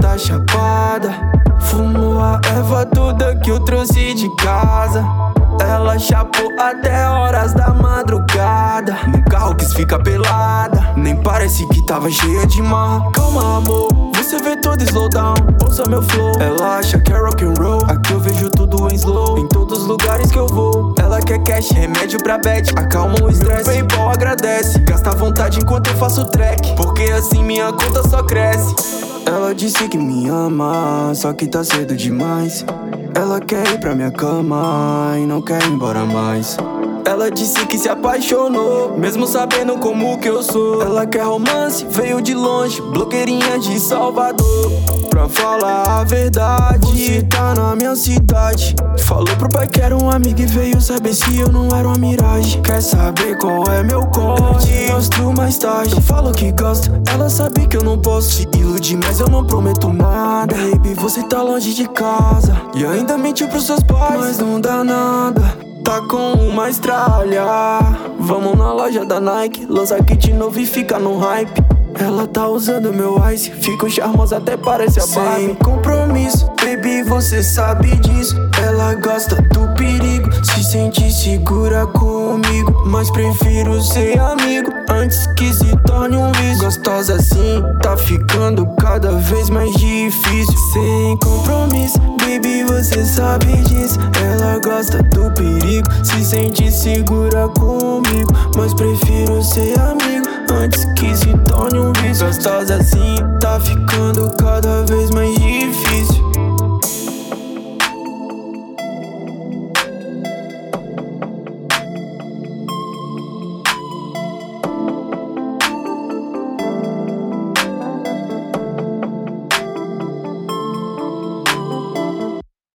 tá chapada. Fumo a erva toda que eu trouxe de casa. Ela chapou até horas da madrugada. No carro quis ficar pelada, nem parece que tava cheia de marra. Calma amor, você vê todo slowdown, ouça meu flow. Ela acha que é rock and roll, aqui eu vejo tudo em slow. Em todos os lugares que eu vou, ela quer cash, remédio pra bad, acalma o estresse. PayPal agradece, gasta à vontade enquanto eu faço track, porque assim minha conta só cresce. Ela disse que me ama, só que tá cedo demais. Ela quer ir pra minha cama e não quer ir embora mais. Ela disse que se apaixonou, mesmo sabendo como que eu sou. Ela quer romance, veio de longe, blogueirinha de Salvador. Pra falar a verdade, você tá na minha cidade. Falou pro pai que era um amigo e veio saber se eu não era uma miragem. Quer saber qual é meu código? Mostro mais tarde. Eu falo que gosto, ela sabe que eu não posso se iludir, mas eu não prometo nada. Baby, você tá longe de casa e ainda mentiu pros seus pais, mas não dá nada. Tá com uma estralha. Vamos na loja da Nike, lança kit novo e fica no hype. Ela tá usando meu ice, fico charmosa até parece a Barbie. Sem compromisso, baby, você sabe disso. Ela gosta do perigo, se sente segura comigo, mas prefiro ser amigo antes que se torne um vício. Gostosa assim, tá ficando cada vez mais difícil. Sem compromisso, baby, você sabe disso. Ela gosta do perigo, se sente segura comigo, mas prefiro ser amigo antes que se torne um vício. Gostosa assim, tá ficando cada